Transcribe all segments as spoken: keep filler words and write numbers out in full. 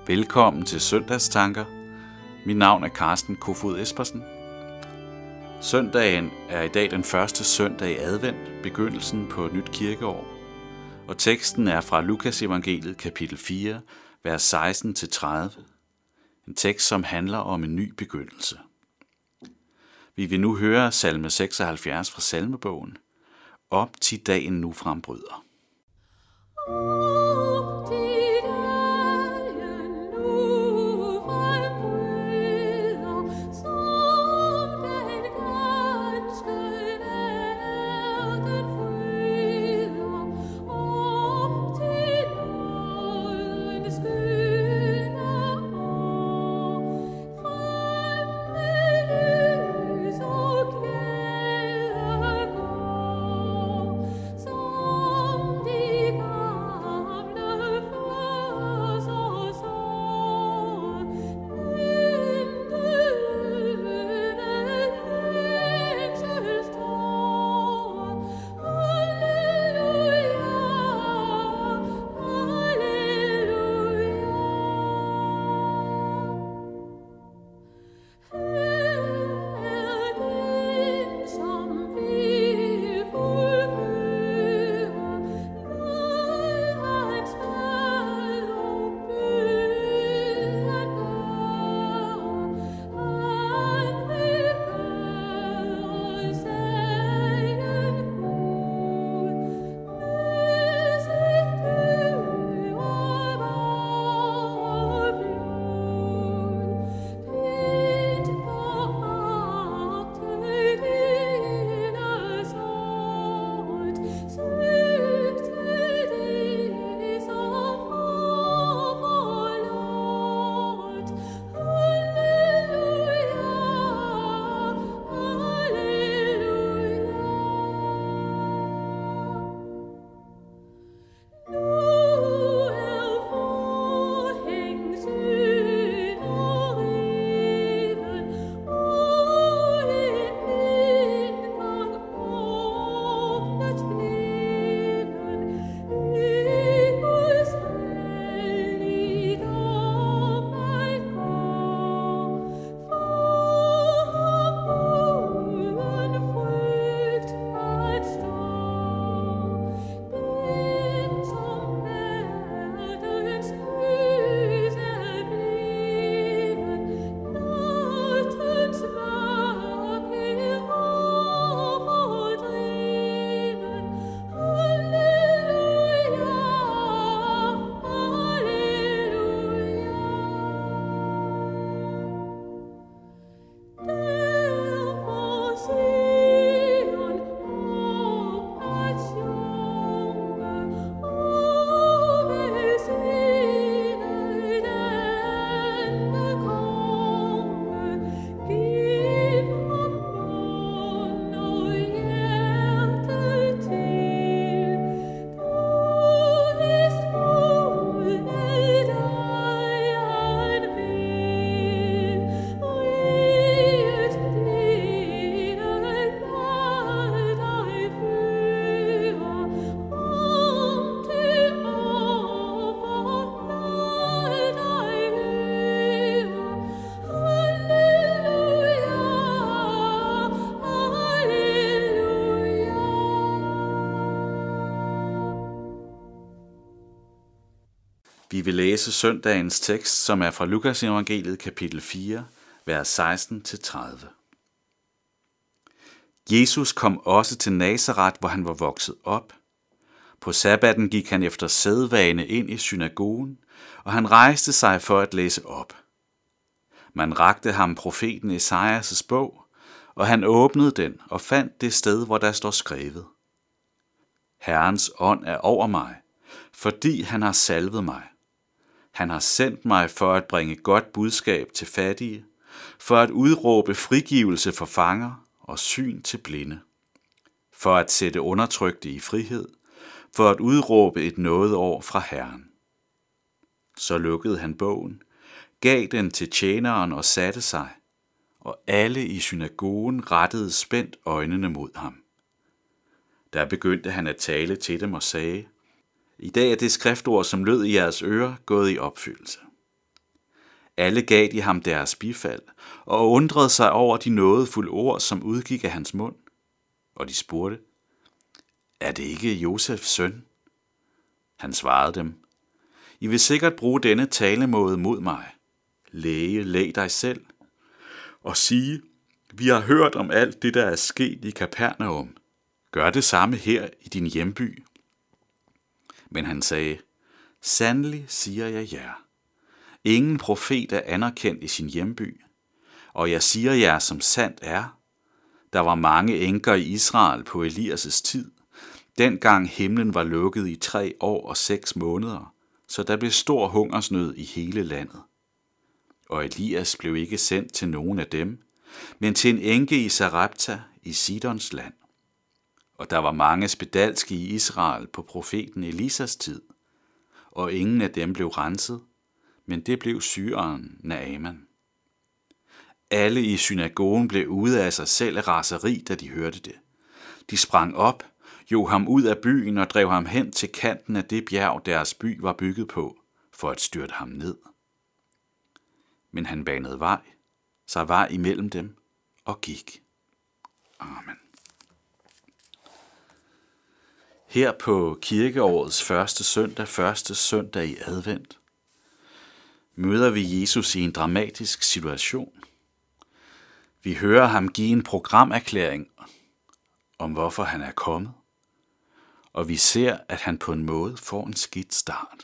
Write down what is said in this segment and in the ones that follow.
Velkommen til Søndagstanker. Mit navn er Carsten Kofod Espersen. Søndagen er i dag den første søndag i advent, begyndelsen på et nyt kirkeår. Og teksten er fra Lukas evangeliet kapitel fire, vers seksten til tredive. En tekst, som handler om en ny begyndelse. Vi vil nu høre salme seksoghalvfjerds fra salmebogen. Op til dagen nu frembryder. Vi vil læse søndagens tekst, som er fra Lukas evangeliet kapitel fire, vers seksten til tredive. Jesus kom også til Nazaret, hvor han var vokset op. På sabbaten gik han efter sædvane ind i synagogen, og han rejste sig for at læse op. Man rakte ham profeten Esajas' bog, og han åbnede den og fandt det sted, hvor der står skrevet: Herrens ånd er over mig, fordi han har salvet mig. Han har sendt mig for at bringe godt budskab til fattige, for at udråbe frigivelse for fanger og syn til blinde, for at sætte undertrykte i frihed, for at udråbe et nådeår fra Herren. Så lukkede han bogen, gav den til tjeneren og satte sig, og alle i synagogen rettede spændt øjnene mod ham. Der begyndte han at tale til dem og sagde: I dag er det skriftord, som lød i jeres ører, gået i opfyldelse. Alle gav de ham deres bifald, og undrede sig over de nådefulde ord, som udgik af hans mund. Og de spurgte, er det ikke Josefs søn? Han svarede dem, I vil sikkert bruge denne talemåde mod mig. Læge, læg dig selv, og sige, vi har hørt om alt det, der er sket i Kapernaum. Gør det samme her i din hjemby. Men han sagde, sandelig siger jeg jer, ingen profet er anerkendt i sin hjemby, og jeg siger jer, som sandt er, der var mange enker i Israel på Elias' tid, dengang himlen var lukket i tre år og seks måneder, så der blev stor hungersnød i hele landet. Og Elias blev ikke sendt til nogen af dem, men til en enke i Sarepta i Sidons land. Og der var mange spedalske i Israel på profeten Elisas tid, og ingen af dem blev renset, men det blev syreren Naaman. Alle i synagogen blev ude af sig selv af raseri, da de hørte det. De sprang op, jog ham ud af byen og drev ham hen til kanten af det bjerg, deres by var bygget på, for at styrte ham ned. Men han banede vej, så var imellem dem og gik. Amen. Her på kirkeårets første søndag, første søndag i advent, møder vi Jesus i en dramatisk situation. Vi hører ham give en programerklæring om, hvorfor han er kommet, og vi ser, at han på en måde får en skidt start.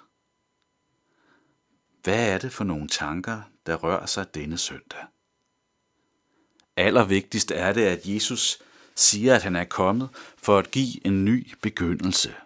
Hvad er det for nogle tanker, der rører sig denne søndag? Allervigtigst er det, at Jesus siger, at han er kommet for at give en ny begyndelse.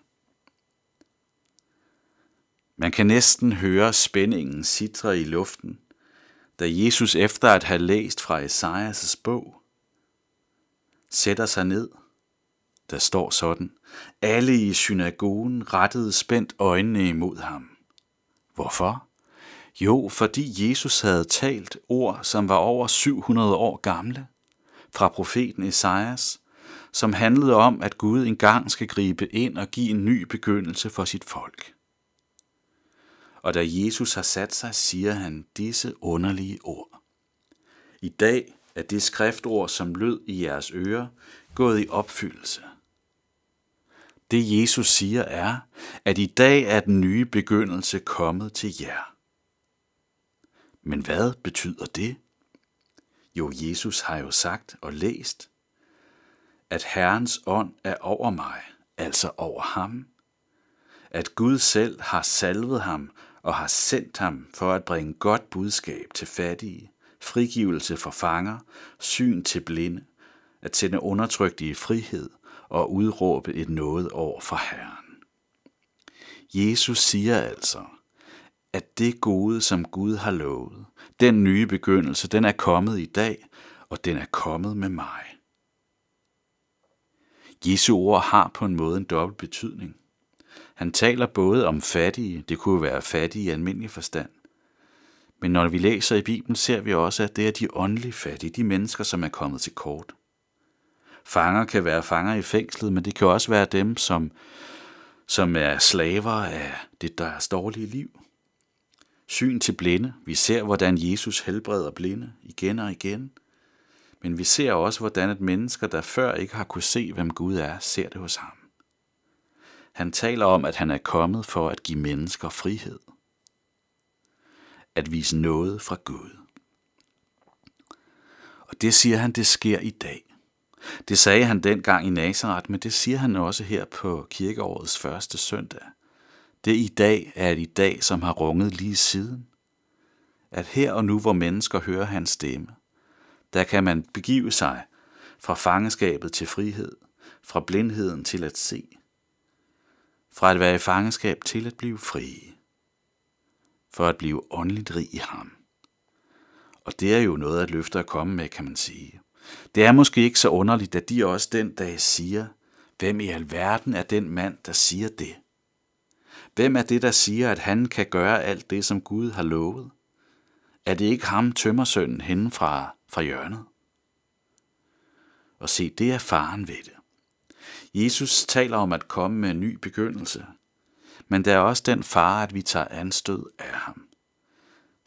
Man kan næsten høre spændingen sitre i luften, da Jesus efter at have læst fra Esajas bog, sætter sig ned. Der står sådan, alle i synagogen rettede spændt øjnene imod ham. Hvorfor? Jo, fordi Jesus havde talt ord, som var over syv hundrede år gamle, fra profeten Esajas, som handlede om, at Gud engang skal gribe ind og give en ny begyndelse for sit folk. Og da Jesus har sat sig, siger han disse underlige ord. I dag er det skriftord, som lød i jeres ører, gået i opfyldelse. Det Jesus siger er, at i dag er den nye begyndelse kommet til jer. Men hvad betyder det? Jo, Jesus har jo sagt og læst, at Herrens ånd er over mig, altså over ham. At Gud selv har salvet ham og har sendt ham for at bringe godt budskab til fattige, frigivelse for fanger, syn til blinde, at sende undertrykte i frihed og udråbe et nådeår for Herren. Jesus siger altså, at det gode, som Gud har lovet, den nye begyndelse, den er kommet i dag, og den er kommet med mig. Jesu ord har på en måde en dobbelt betydning. Han taler både om fattige, det kunne være fattige i almindelig forstand, men når vi læser i Bibelen, ser vi også, at det er de åndelige fattige, de mennesker, som er kommet til kort. Fanger kan være fanger i fængslet, men det kan også være dem, som, som er slaver af det deres dårlige liv. Syn til blinde. Vi ser, hvordan Jesus helbreder blinde igen og igen. Men vi ser også, hvordan et mennesker, der før ikke har kunne se, hvem Gud er, ser det hos ham. Han taler om, at han er kommet for at give mennesker frihed. At vise noget fra Gud. Og det siger han, det sker i dag. Det sagde han dengang i Nazaret, men det siger han også her på kirkeårets første søndag. Det i dag er et i dag, som har runget lige siden. At her og nu, hvor mennesker hører hans stemme, der kan man begive sig fra fangeskabet til frihed, fra blindheden til at se, fra at være i fangeskab til at blive frie, for at blive åndeligt rig i ham. Og det er jo noget at løfte at komme med, kan man sige. Det er måske ikke så underligt, at de også den dag siger, hvem i alverden er den mand, der siger det? Hvem er det, der siger, at han kan gøre alt det, som Gud har lovet? Er det ikke ham, tømmersønnen, henne fra, fra hjørnet? Og se, det er faren ved det. Jesus taler om at komme med en ny begyndelse, men der er også den fare, at vi tager anstød af ham.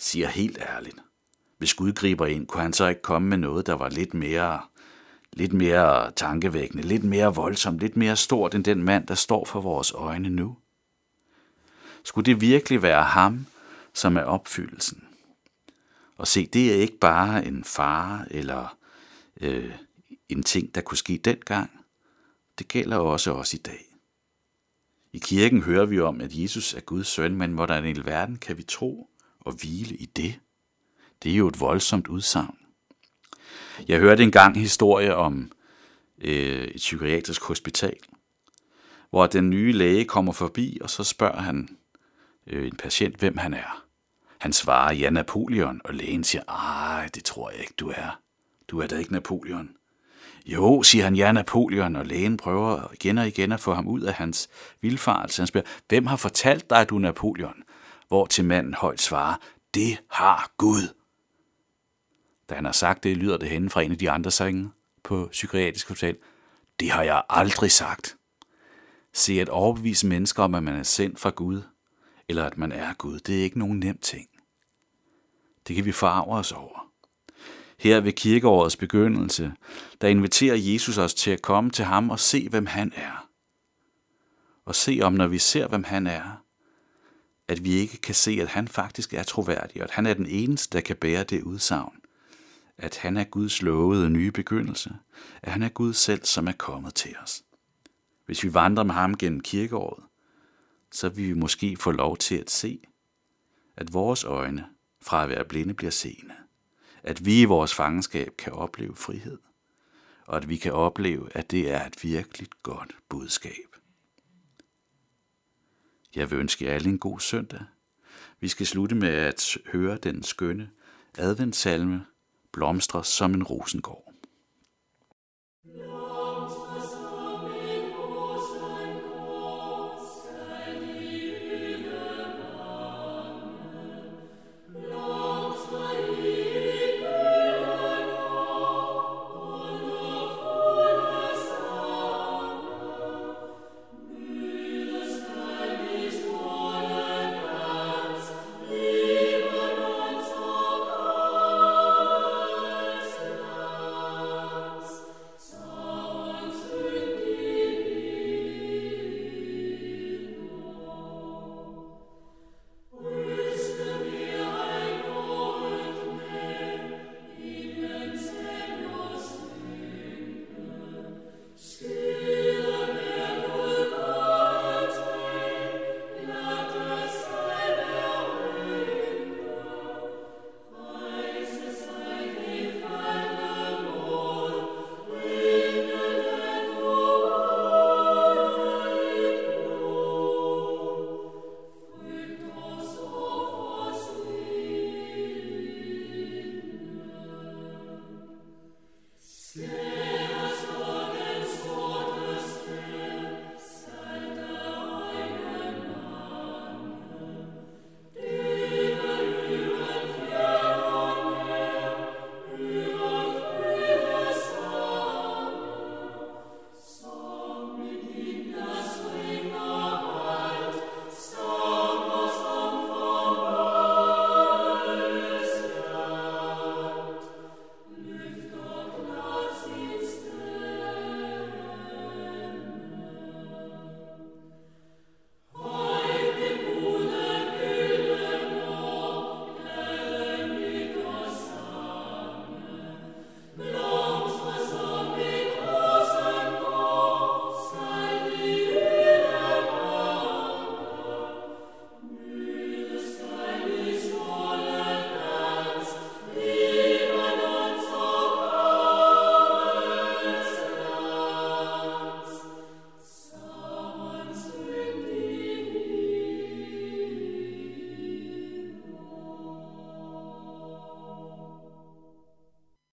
siger helt ærligt, hvis Gud griber ind, kunne han så ikke komme med noget, der var lidt mere, lidt mere tankevækkende, lidt mere voldsomt, lidt mere stort end den mand, der står for vores øjne nu? Skulle det virkelig være ham, som er opfyldelsen? Og se, det er ikke bare en fare eller øh, en ting, der kunne ske dengang. Det gælder også os i dag. I kirken hører vi om, at Jesus er Guds søn, men hvordan i verden kan vi tro og hvile i det? Det er jo et voldsomt udsagn. Jeg hørte engang en historie om øh, et psykiatrisk hospital, hvor den nye læge kommer forbi, og så spørger han øh, en patient, hvem han er. Han svarer, ja, Napoleon, og lægen siger, ej, det tror jeg ikke, du er. Du er da ikke Napoleon. Jo, siger han, ja, Napoleon, og lægen prøver igen og igen at få ham ud af hans vildfarelse. Han spørger, hvem har fortalt dig, at du er Napoleon? Hvor til manden højt svarer, det har Gud. Da han har sagt det, lyder det henne fra en af de andre senge på psykiatrisk hospital. Det har jeg aldrig sagt. Se, at overbevise mennesker om, at man er sendt fra Gud, eller at man er Gud, det er ikke nogen nem ting. Det kan vi forarve os over. Her ved kirkeårets begyndelse, der inviterer Jesus os til at komme til ham og se, hvem han er. Og se om, når vi ser, hvem han er, at vi ikke kan se, at han faktisk er troværdig, og at han er den eneste, der kan bære det udsagn. At han er Guds lovede nye begyndelse, at han er Gud selv, som er kommet til os. Hvis vi vandrer med ham gennem kirkeåret, så vil vi måske få lov til at se, at vores øjne fra at være blinde bliver seende. At vi i vores fangenskab kan opleve frihed, og at vi kan opleve, at det er et virkelig godt budskab. Jeg vil ønske jer alle en god søndag. Vi skal slutte med at høre den skønne adventssalme, Blomstre som en rosengård.